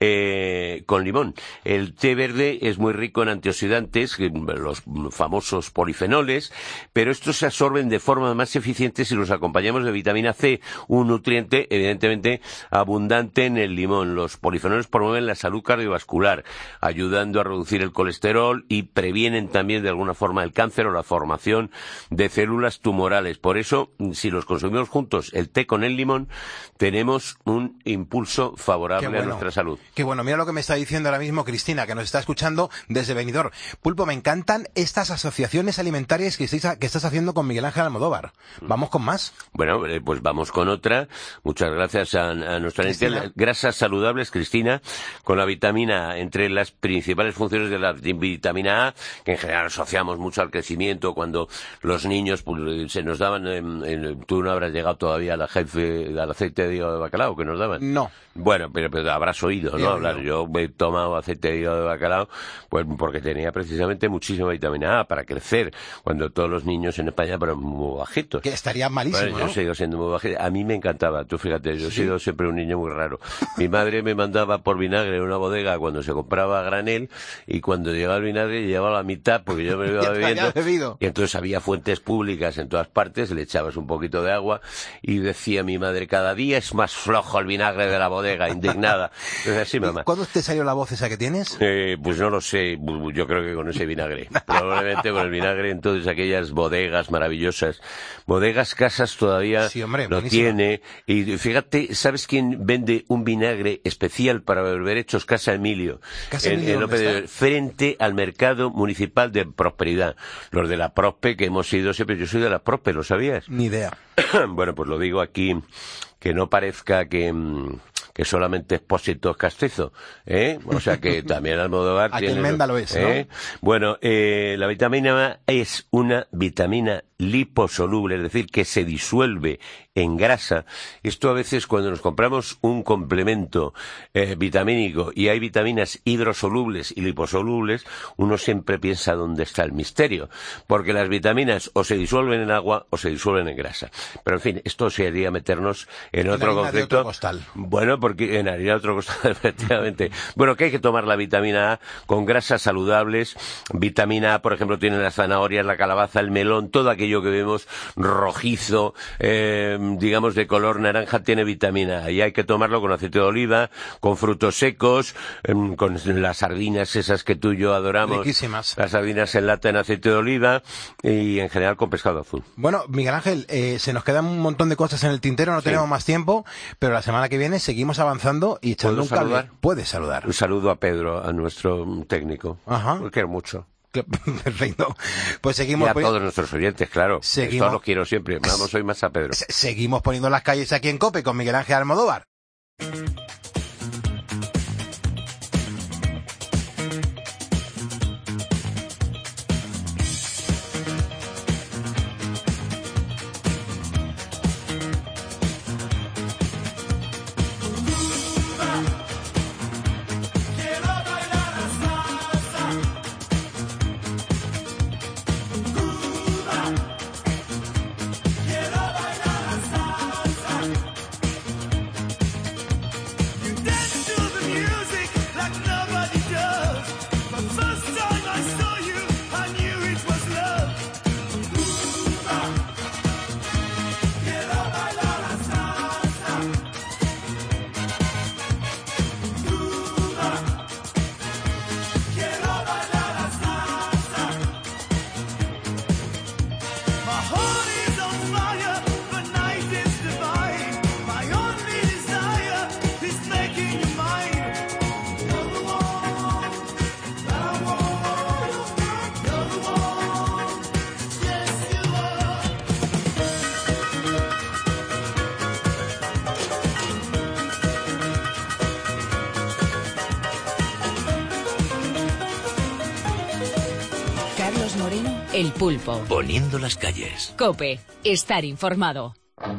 eh, con limón. El té verde es muy rico en antioxidantes, los famosos polifenoles, pero estos se absorben de forma más eficiente si los acompañamos de vitamina C, un nutriente evidentemente abundante en el limón. Los polifenoles promueven la salud cardiovascular, ayudando a reducir el colesterol y previenen también de alguna forma el cáncer o la formación de células tumorales. Por eso, si los consumimos juntos, el té con el limón, tenemos un impulso favorable bueno, a nuestra salud. Qué bueno, mira lo que me está diciendo ahora mismo Cristina, que nos está escuchando desde Benidorm. Pulpo, me encantan estas asociaciones alimentarias que, estáis, que estás haciendo con Miguel Ángel Almodóvar. ¿Vamos con más? Bueno, pues vamos con otra. Muchas gracias a, a nuestra entidad. Grasas saludables, Cristina, con la vitamina A. Entre las principales funciones de la vitamina A, que en general asociamos mucho al crecimiento, cuando los niños pues, se nos daban, en, en, tú no habrás llegado todavía a la jefe, a la aceite de hígado de bacalao que nos daban? No. Bueno, pero, pero habrás oído, ¿no? Bien, Hablar. bien. Yo he tomado aceite de hígado de bacalao pues porque tenía precisamente muchísima vitamina A para crecer, cuando todos los niños en España eran muy bajitos. Que estaría malísimo, Bueno, yo ¿no? sigo siendo muy bajito. A mí me encantaba, tú fíjate, yo he sido siempre un niño muy raro. Mi madre me mandaba por vinagre en una bodega cuando se compraba a granel, y cuando llegaba el vinagre llevaba la mitad porque yo me lo iba Ya te bebiendo. habías bebido. Y entonces había fuentes públicas en todas partes, le echabas un poquito de agua y decía mi madre, cada día es más flojo el vinagre de la bodega, indignada. Entonces así, mamá. ¿Cuándo te salió la voz esa que tienes? Eh, pues no lo sé, bu- yo creo que con ese vinagre. Probablemente con el vinagre en todas aquellas bodegas maravillosas. Bodegas Casas todavía Sí, hombre, lo buenísimo. tiene. Y fíjate, ¿sabes quién vende un vinagre especial para berberechos? Casa Emilio. ¿Casa En- Emilio en dónde López de- está? Frente al mercado municipal de Prosperidad. Los de la Prospe, que hemos ido siempre. Yo soy de la Prospe, ¿lo sabías? Ni idea. Bueno, pues lo digo aquí, que no parezca que... mm, que solamente Expósito es castizo, ¿eh? O sea que también Almodóvar Aquel tiene... Menda lo es, ¿no? ¿eh? Bueno, eh, la vitamina A es una vitamina liposoluble, es decir, que se disuelve en grasa. Esto a veces cuando nos compramos un complemento eh, vitamínico y hay vitaminas hidrosolubles y liposolubles, uno siempre piensa dónde está el misterio, porque las vitaminas o se disuelven en agua o se disuelven en grasa. Pero en fin, esto sería meternos en En otro harina de concepto. otro costal. Bueno, porque en harina de otro costal, efectivamente. Bueno, que hay que tomar la vitamina A con grasas saludables. Vitamina A, por ejemplo, tiene las zanahorias, la calabaza, el melón, todo aquello que vemos rojizo, eh, digamos de color naranja, tiene vitamina A. Y hay que tomarlo con aceite de oliva, con frutos secos, eh, con las sardinas esas que tú y yo adoramos. Riquísimas. Las sardinas en lata en aceite de oliva y en general con pescado azul. Bueno, Miguel Ángel, eh, se nos quedan un montón de cosas en el tintero, no Sí. tenemos más tiempo, pero la semana que viene seguimos avanzando y echando ¿Puedo un cable. saludar? Puedes saludar. Un saludo a Pedro, a nuestro técnico. Ajá. Lo quiero mucho. Perfecto. Pues Y seguimos, a poni- todos nuestros oyentes, claro. Seguimos. Esto los quiero siempre. Vamos hoy más a Pedro. se- seguimos poniendo las calles aquí en COPE con Miguel Ángel Almodóvar. Carlos Moreno, El Pulpo. Poniendo las calles. Cope, estar informado.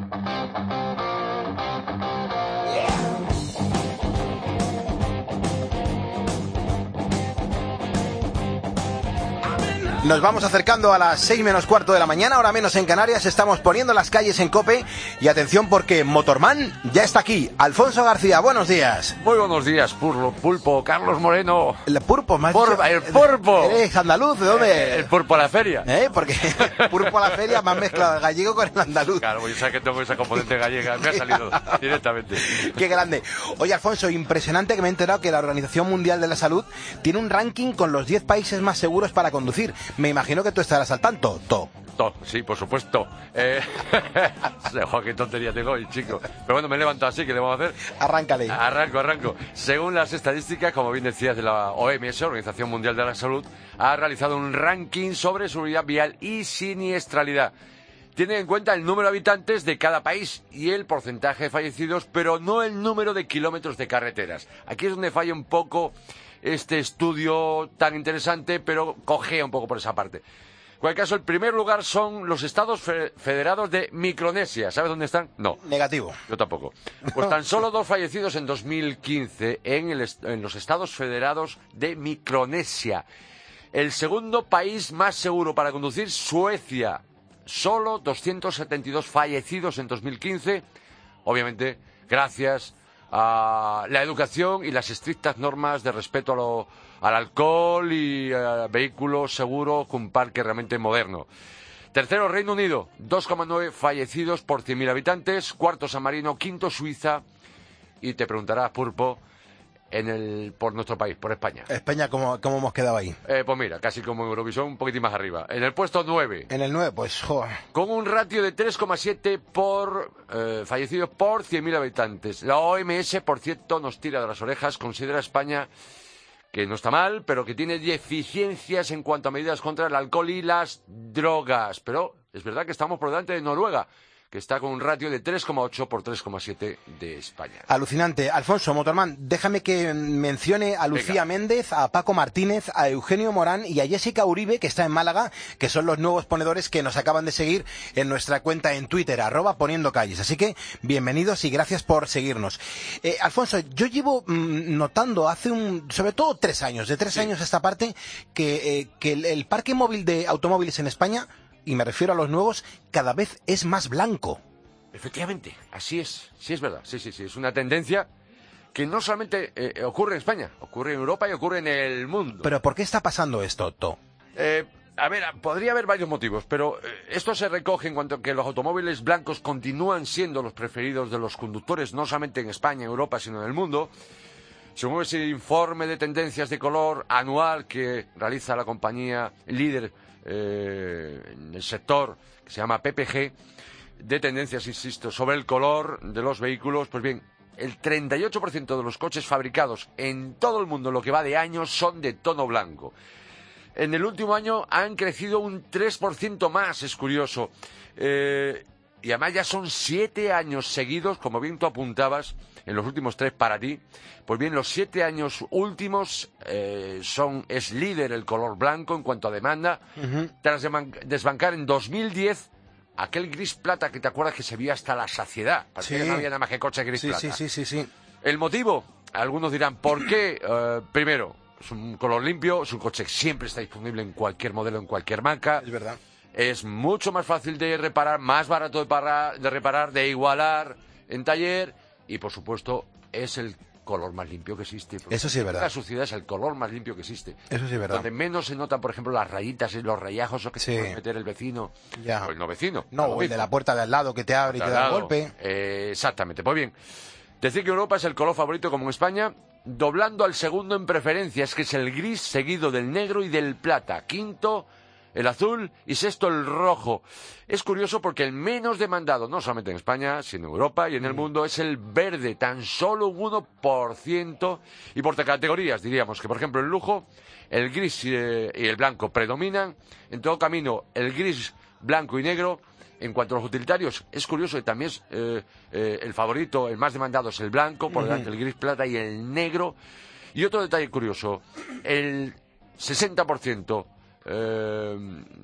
Nos vamos acercando a las seis menos cuarto de la mañana, ahora menos en Canarias, estamos poniendo las calles en COPE y atención porque Motorman ya está aquí. Alfonso García, buenos días. Muy buenos días, Purlo, Pulpo, Carlos Moreno. El pulpo, más Por- el pulpo. ¿Eres andaluz? ¿De dónde? El Pulpo a la feria. ¿Eh? Porque pulpo a la feria me han mezclado el gallego con el andaluz. Claro, yo sé que tengo esa componente gallega, me ha salido directamente. Qué grande. Oye, Alfonso, impresionante que me he enterado que la Organización Mundial de la Salud tiene un ranking con los diez países más seguros para conducir. Me imagino que tú estarás al tanto, To. To, sí, por supuesto. Eh... Joder, qué tontería tengo hoy, chico. Pero bueno, me he levantado así, ¿qué le vamos a hacer? Arráncale. Arranco, arranco. Según las estadísticas, como bien decías, de la O M S, Organización Mundial de la Salud, ha realizado un ranking sobre seguridad vial y siniestralidad. Tienen en cuenta el número de habitantes de cada país y el porcentaje de fallecidos, pero no el número de kilómetros de carreteras. Aquí es donde falla un poco este estudio tan interesante, pero cojea un poco por esa parte. cualquier caso, el primer lugar son los Estados fe- Federados de Micronesia. ¿Sabes dónde están? No. Negativo. Yo tampoco. Pues tan solo dos fallecidos en dos mil quince en, el est- en los Estados Federados de Micronesia. El segundo país más seguro para conducir, Suecia. Solo doscientos setenta y dos fallecidos en dos mil quince. Obviamente, gracias a la educación y las estrictas normas de respeto a lo, al alcohol y a vehículos seguros con un parque realmente moderno. Tercero, Reino Unido, dos coma nueve fallecidos por cien mil habitantes. Cuarto, San Marino. Quinto, Suiza. Y te preguntarás, Pulpo, en el, por nuestro país, por España. España, ¿cómo, cómo hemos quedado ahí? Eh, pues mira, casi como en Eurovisión, un poquitín más arriba. En el puesto nueve. En el nueve, pues, joder. Con un ratio de tres coma siete por eh, fallecidos por cien mil habitantes. La O M S, por cierto, nos tira de las orejas. Considera a España que no está mal, pero que tiene deficiencias en cuanto a medidas contra el alcohol y las drogas. Pero es verdad que estamos por delante de Noruega, que está con un ratio de tres coma ocho por tres coma siete de España. Alucinante. Alfonso, Motorman, déjame que mencione a Lucía Venga. Méndez, a Paco Martínez, a Eugenio Morán y a Jessica Uribe, que está en Málaga, que son los nuevos ponedores que nos acaban de seguir en nuestra cuenta en Twitter, arroba poniendo calles. Así que, bienvenidos y gracias por seguirnos. Eh, Alfonso, yo llevo mmm, notando hace un, sobre todo tres años, de tres sí. años a esta parte, que, eh, que el, el parque móvil de automóviles en España, y me refiero a los nuevos, cada vez es más blanco. Efectivamente, así es, sí es verdad, sí, sí, sí, es una tendencia que no solamente eh, ocurre en España, ocurre en Europa y ocurre en el mundo. ¿Pero por qué está pasando esto, To? Eh, a ver, podría haber varios motivos, pero eh, esto se recoge en cuanto a que los automóviles blancos continúan siendo los preferidos de los conductores, no solamente en España, en Europa, sino en el mundo. Según ese informe de tendencias de color anual que realiza la compañía líder Eh, en el sector que se llama P P G, de tendencias, insisto, sobre el color de los vehículos, pues bien, el treinta y ocho por ciento de los coches fabricados en todo el mundo, lo que va de años, son de tono blanco. En el último año han crecido un tres por ciento más, es curioso. Eh, y además ya son siete años seguidos, como bien tú apuntabas, en los últimos tres para ti. Pues bien, los siete años últimos eh, son es líder el color blanco en cuanto a demanda, uh-huh. tras desbancar en dos mil diez aquel gris plata que te acuerdas que se vio hasta la saciedad. Parecía sí. que no había nada más que coche gris sí, plata. Sí, sí, sí, sí. El motivo, algunos dirán, ¿por qué? Uh, primero, es un color limpio, es un coche que siempre está disponible en cualquier modelo, en cualquier marca. Es verdad. Es mucho más fácil de reparar, más barato de, para, de reparar, de igualar en taller y, por supuesto, es el color más limpio que existe. Eso sí es verdad. La suciedad es el color más limpio que existe. Eso sí es verdad. Donde menos se notan, por ejemplo, las rayitas y los rayajos que sí. se puede meter el vecino. Ya. O el no vecino. No, o el de la puerta de al lado que te abre y te da el golpe. Eh, exactamente. Pues bien, decir que Europa es el color favorito como en España, doblando al segundo en preferencias, que es el gris, seguido del negro y del plata. Quinto, el azul y sexto, el rojo. Es curioso porque el menos demandado, no solamente en España, sino en Europa y en el mundo, es el verde, tan solo un uno por ciento. Y por categorías, diríamos que, por ejemplo, en lujo, el gris y el blanco predominan. En todo camino, el gris, blanco y negro. En cuanto a los utilitarios, es curioso que también es, eh, eh, el favorito, el más demandado es el blanco, por delante el gris plata y el negro. Y otro detalle curioso, el sesenta por ciento Eh,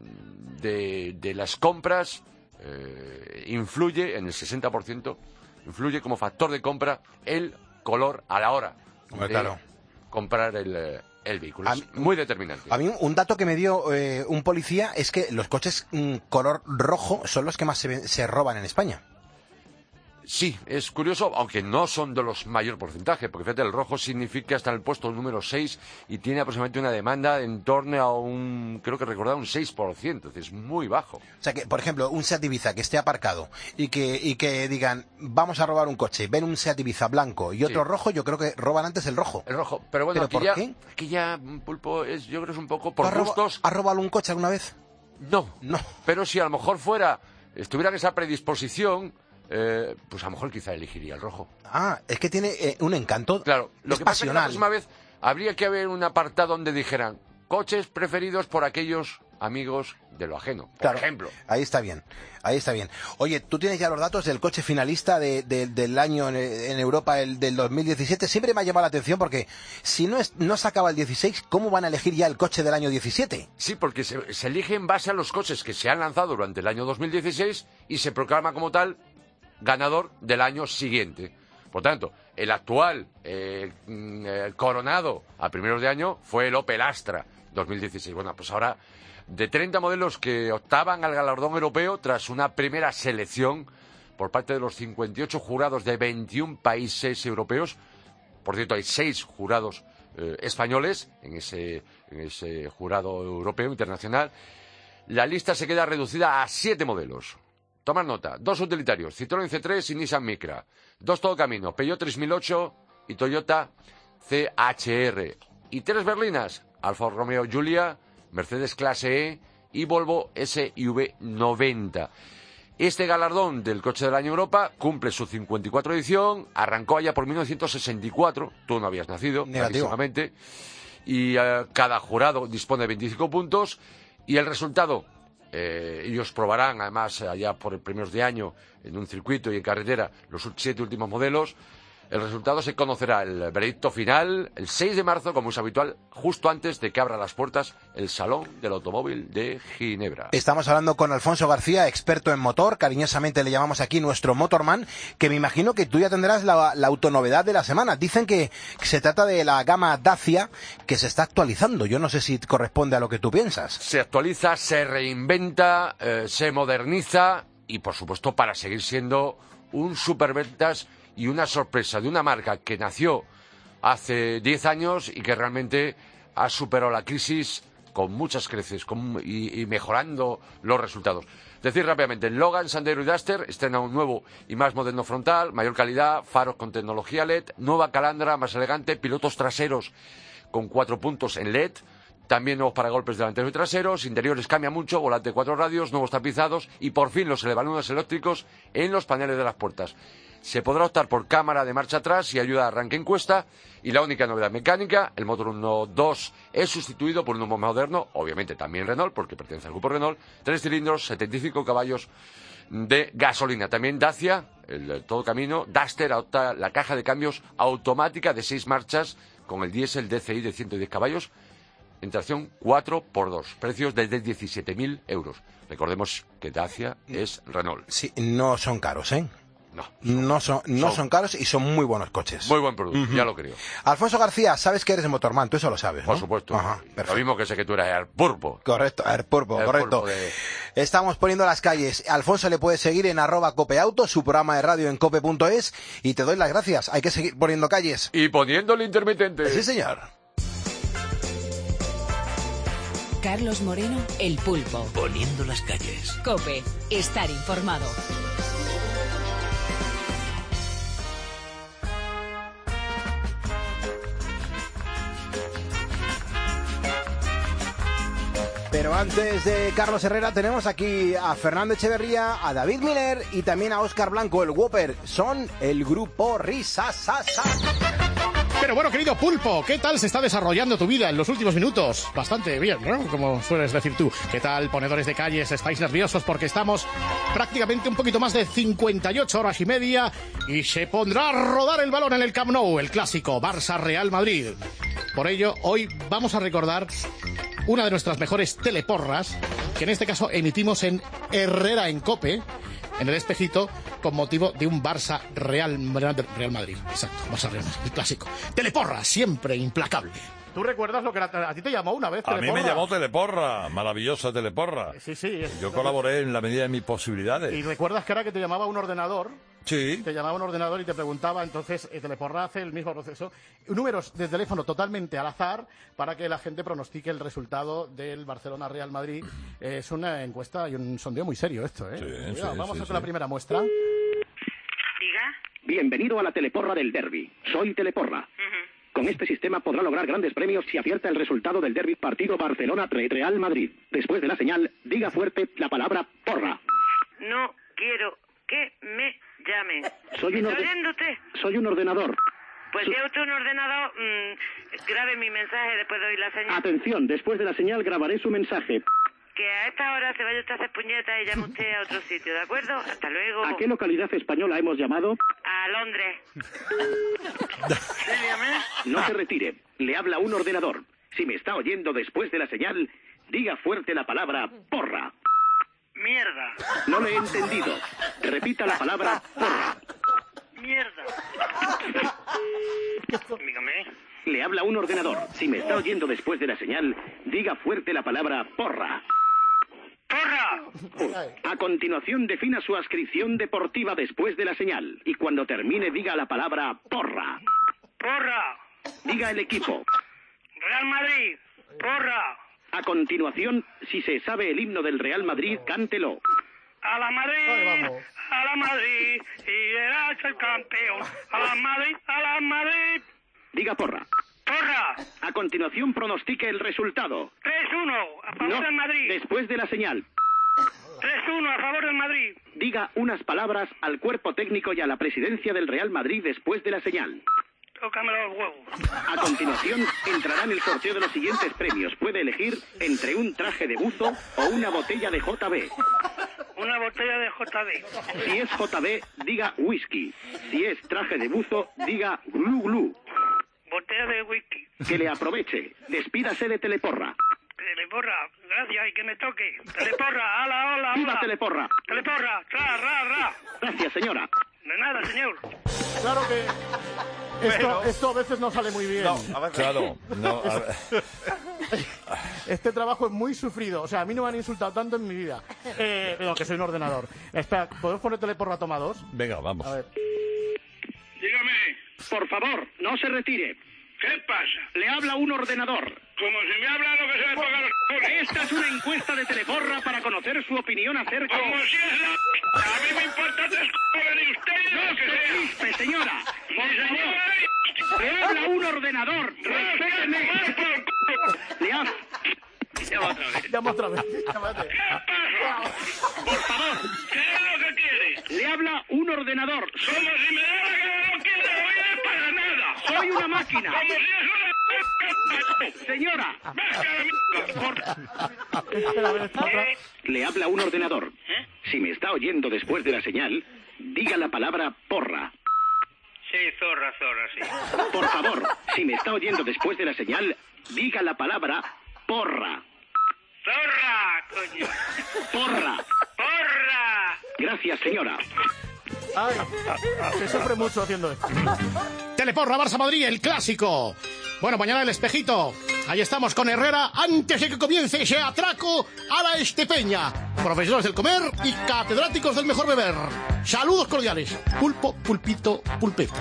de, de las compras eh, influye, en el sesenta por ciento, influye como factor de compra el color a la hora Hombre, de claro. comprar el, el vehículo. A Es mí, muy determinante. A mí un dato que me dio eh, un policía es que los coches mm, color rojo son los que más se, se roban en España. Sí, es curioso, aunque no son de los mayor porcentaje, porque fíjate, el rojo significa hasta el puesto número seis y tiene aproximadamente una demanda en torno a un, creo que recordar, un seis por ciento, es muy bajo. O sea que, por ejemplo, un Seat Ibiza que esté aparcado y que, y que digan, vamos a robar un coche, ven un Seat Ibiza blanco y otro sí. rojo, yo creo que roban antes el rojo. El rojo, pero bueno, ¿Pero aquí, por ya, qué? aquí ya, Pulpo, es, yo creo que es un poco por ¿Has roba, gustos. ¿Has robado un coche alguna vez? No, no. Pero si a lo mejor fuera, estuviera en esa predisposición, Eh, pues a lo mejor quizá elegiría el rojo. Ah, es que tiene eh, un encanto. Claro, lo es que pasional. pasa es que la próxima vez habría que haber un apartado donde dijeran coches preferidos por aquellos amigos de lo ajeno, por Claro, ejemplo. Ahí está bien, ahí está bien. Oye, ¿tú tienes ya los datos del coche finalista de, de, del año en, en Europa, el del dos mil diecisiete? Siempre me ha llamado la atención porque si no, es, no se acaba el dieciséis, ¿cómo van a elegir ya el coche del año diecisiete? Sí, porque se, se elige en base a los coches que se han lanzado durante el año dos mil dieciséis y se proclama como tal ganador del año siguiente. Por tanto, el actual eh, eh, coronado a primeros de año fue el Opel Astra dos mil dieciséis. Bueno, pues ahora, de treinta modelos que optaban al galardón europeo tras una primera selección por parte de los cincuenta y ocho jurados de veintiún países europeos, por cierto, hay seis jurados eh, españoles en ese, en ese jurado europeo internacional, la lista se queda reducida a siete modelos. Tomad nota, dos utilitarios, Citroën C tres y Nissan Micra, dos todocamino, Peugeot tres mil ocho y Toyota C H R, y tres berlinas, Alfa Romeo Giulia, Mercedes Clase E y Volvo S V noventa. Este galardón del coche del año Europa cumple su cincuenta y cuatro edición, arrancó allá por mil novecientos sesenta y cuatro, tú no habías nacido, clarísimamente, y uh, cada jurado dispone de veinticinco puntos, y el resultado, eh, ellos probarán además allá por el primeros de año en un circuito y en carretera los siete últimos modelos. El resultado se conocerá, el veredicto final, el seis de marzo, como es habitual, justo antes de que abra las puertas el Salón del Automóvil de Ginebra. Estamos hablando con Alfonso García, experto en motor, cariñosamente le llamamos aquí nuestro Motorman, que me imagino que tú ya tendrás la, la autonovedad de la semana. Dicen que se trata de la gama Dacia, que se está actualizando. Yo no sé si corresponde a lo que tú piensas. Se actualiza, se reinventa, eh, se moderniza y, por supuesto, para seguir siendo un superventas y una sorpresa de una marca que nació hace diez años y que realmente ha superado la crisis con muchas creces con, y, y mejorando los resultados. Decir rápidamente, Logan, Sandero y Duster estrena un nuevo y más moderno frontal, mayor calidad, faros con tecnología L E D, nueva calandra más elegante, pilotos traseros con cuatro puntos en L E D, también nuevos paragolpes delanteros y traseros, interiores cambia mucho, volante cuatro radios, nuevos tapizados y por fin los elevalunas eléctricos en los paneles de las puertas. Se podrá optar por cámara de marcha atrás y ayuda a arranque en cuesta. Y la única novedad mecánica, el motor uno punto dos es sustituido por un más moderno, obviamente también Renault, porque pertenece al grupo Renault, tres cilindros, setenta y cinco caballos de gasolina. También Dacia, el todo camino, Duster adopta la caja de cambios automática de seis marchas con el diésel D C I de ciento diez caballos en tracción cuatro por dos. Precios desde diecisiete mil euros. Recordemos que Dacia es Renault. Sí, no son caros, ¿eh? No. No son, no son, son caros y son muy buenos coches. Muy buen producto, uh-huh. Ya lo creo. Alfonso García, sabes que eres Motorman, tú eso lo sabes, ¿no? Por supuesto. Ajá, lo mismo que sé que tú eres Air Purpo. Correcto, Air Purpo, Air correcto. Purpo de... Estamos poniendo las calles. Alfonso le puedes seguir en arroba copeauto, su programa de radio en cope punto es, y te doy las gracias. Hay que seguir poniendo calles. Y poniendo el intermitente. Sí, señor. Carlos Moreno, El Pulpo. Poniendo las calles. COPE, estar informado. Pero antes de Carlos Herrera tenemos aquí a Fernando Echeverría, a David Miller y también a Óscar Blanco, el Whopper. Son el grupo Risasasa. Pero bueno, querido Pulpo, ¿qué tal se está desarrollando tu vida en los últimos minutos? Bastante bien, ¿no? Como sueles decir tú. ¿Qué tal, ponedores de calles? ¿Estáis nerviosos? Porque estamos prácticamente un poquito más de cincuenta y ocho horas y media y se pondrá a rodar el balón en el Camp Nou, el clásico Barça-Real Madrid. Por ello, hoy vamos a recordar una de nuestras mejores teleporras, que en este caso emitimos en Herrera en COPE, en el espejito, con motivo de un Barça Real, Real Madrid. Exacto, Barça Real Madrid, el clásico. Teleporra, siempre implacable. ¿Tú recuerdas lo que era, a ti te llamó una vez Teleporra? A mí me llamó Teleporra, maravillosa Teleporra. Sí, sí. Es, Yo colaboré en la medida de mis posibilidades. ¿Y recuerdas que era que te llamaba un ordenador? Sí. Te llamaba un ordenador y te preguntaba, entonces eh, Teleporra hace el mismo proceso. Números de teléfono totalmente al azar para que la gente pronostique el resultado del Barcelona-Real Madrid. Eh, es una encuesta y un sondeo muy serio esto, ¿eh? Sí, Cuidado, sí, vamos sí, a con sí. la primera muestra. Diga. Bienvenido a la Teleporra del Derby. Soy Teleporra. Uh-huh. Con este sistema podrá lograr grandes premios si acierta el resultado del derbi partido Barcelona-Real Madrid. Después de la señal, diga fuerte la palabra porra. No quiero que me llame. Soy un, ¿Está orde- oyendo usted? soy un ordenador. Pues So- si usted un ordenador, mmm, grabe mi mensaje después de oír la señal. Atención, después de la señal grabaré su mensaje. que a esta hora se vaya usted a hacer puñetas y llame usted a otro sitio, ¿de acuerdo? Hasta luego. ¿A qué localidad española hemos llamado? A Londres. Sí, dígame. No se retire. Le habla un ordenador. Si me está oyendo después de la señal, diga fuerte la palabra porra. Mierda. No le he entendido. Repita la palabra porra. Mierda. Dígame. Le habla un ordenador. Si me está oyendo después de la señal, diga fuerte la palabra porra. ¡Porra! A continuación, defina su adscripción deportiva después de la señal. Y cuando termine, diga la palabra porra. ¡Porra! Diga el equipo. Real Madrid. ¡Porra! A continuación, si se sabe el himno del Real Madrid, cántelo. A la Madrid, a la Madrid, y serás el campeón. A la Madrid, a la Madrid. Diga porra. ¡Porra! A continuación, pronostique el resultado. tres uno, a favor No, del Madrid. después de la señal. tres uno, a favor del Madrid. Diga unas palabras al cuerpo técnico y a la presidencia del Real Madrid después de la señal. Tócame los huevos. A continuación, entrará en el sorteo de los siguientes premios. Puede elegir entre un traje de buzo o una botella de J B. Una botella de J B. Si es J B, diga whisky. Si es traje de buzo, diga glu glu. Botella de whisky. Que le aproveche. Despídase de Teleporra. Teleporra, gracias, y que me toque. Teleporra, ala, hola, ¡Viva hola. Teleporra! Teleporra, ra, ra, ra. Gracias, señora. De nada, señor. Claro que esto, esto a veces no sale muy bien. No, claro. No, a ver. Este trabajo es muy sufrido. O sea, a mí no me han insultado tanto en mi vida. Eh, no, que soy un ordenador. Espera, ¿podemos poner Teleporra toma dos? Venga, vamos. A ver. Dígame. Por favor, no se retire. ¿Qué pasa? Le habla un ordenador. Como si me habla lo que se me ponga los cojones. Esta es una encuesta de Teleporra para conocer su opinión acerca... Como si es la... A mí me importa tres cojones y usted ¡No lo que se sea. crispe, señora! Por Sí, favor, señor. le habla un ordenador. Respéteme. Le habla... Llama otra vez. Llama otra vez. Llámate. ¿Qué pasa? Por favor, ¿Qué es lo que quiere? le habla un ordenador. Como si me da la que no quiere oír para nada. Soy una máquina. Como si es una... Señora, Espera, a ver, esta otra. le habla un ordenador. ¿Eh? Si me está oyendo después de la señal, diga la palabra porra. Sí, zorra, zorra, sí. Por favor, si me está oyendo después de la señal, diga la palabra porra. ¡Zorra, coño! Porra. ¡Porra! Gracias, señora. Ay, se sufre mucho haciendo esto. Teleporra Barça Madrid, el clásico. Bueno, mañana el espejito. Ahí estamos con Herrera antes de que comience ese atraco a la Estepeña. Profesores del comer y catedráticos del mejor beber. Saludos cordiales. Pulpo, pulpito, pulpete.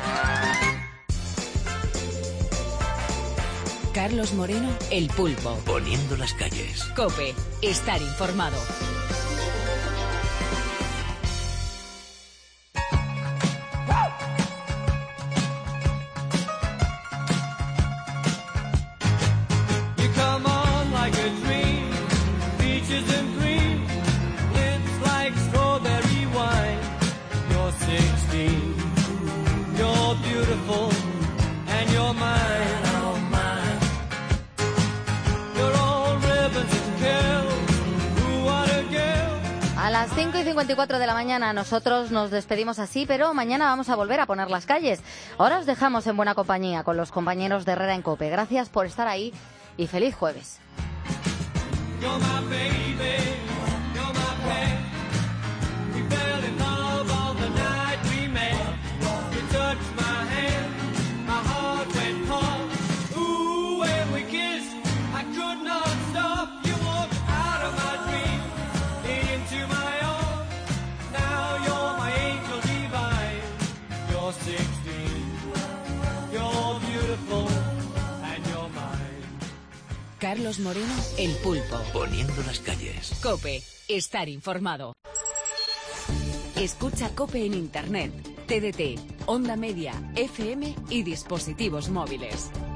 Carlos Moreno, El Pulpo. Poniendo las calles. COPE. Estar informado. You come on like a dream, peaches and cream, lips like strawberry wine. You're sixteen, you're beautiful, and you're mine. A las cinco y cincuenta y cuatro de la mañana nosotros nos despedimos así, pero mañana vamos a volver a poner las calles. Ahora os dejamos en buena compañía con los compañeros de Herrera en COPE. Gracias por estar ahí y feliz jueves. You're my baby, you're my pet. We fell in love on the night we met. You touched my hand, my heart went pump. Ooh, when we kissed, I could not stop. You walked out of my dream, into my arms. Now you're my angel divine. You're sixteen, you're beautiful, and you're mine. Carlos Moreno, El Pulpo. Poniendo las calles. COPE. Estar informado. Escucha COPE en Internet, T D T, Onda Media, F M y dispositivos móviles.